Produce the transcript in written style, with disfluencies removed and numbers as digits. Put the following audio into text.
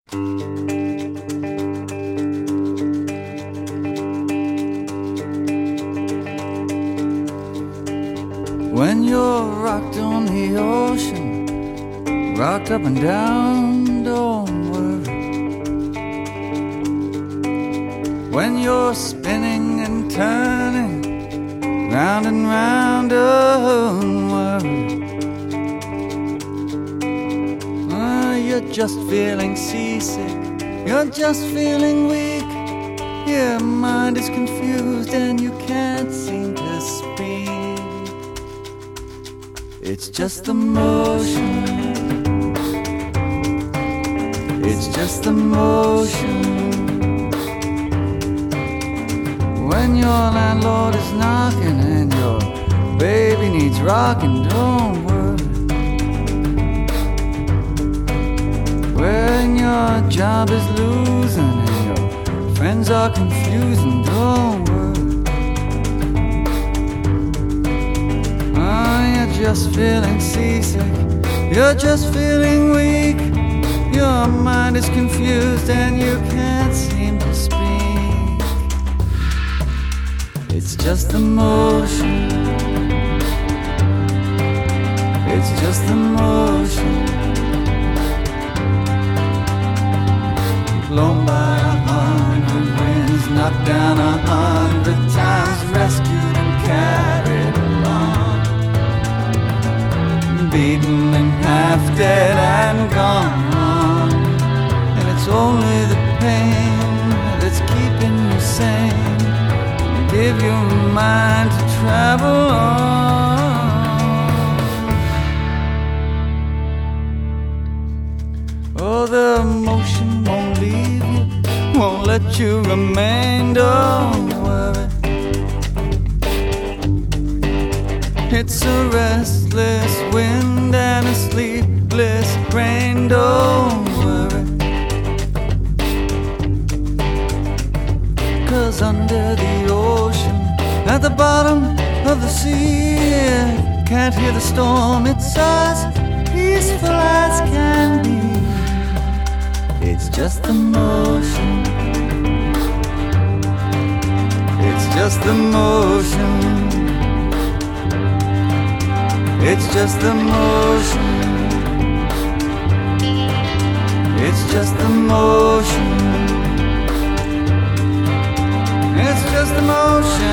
When you're rocked on the ocean, rocked up and down, don't worry. When you're spinning and turning, round and round, don't worry. You're just feeling seasick, you're just feeling weak. Your mind is confused and you can't seem to speak. It's just the motion. It's just the motion. When your landlord is knocking and your baby needs rocking, don't worry. When your job is losing and your friends are confusing, don't worry. You're just feeling seasick, you're just feeling weak. Your mind is confused and you can't seem to speak. It's just the motion. It's just the motion. Blown by 100 winds, knocked down 100 times, rescued and carried along, beaten and half dead and gone. And it's only the pain that's keeping you sane. Give your mind to travel on. Oh, the motion won't leave you, won't let you remain, don't worry. It's a restless wind and a sleepless rain, don't worry. 'Cause under the ocean, at the bottom of the sea, can't hear the storm, it's as peaceful as can be. It's just the motion. It's just the motion. It's just the motion. It's just the motion. It's just the motion.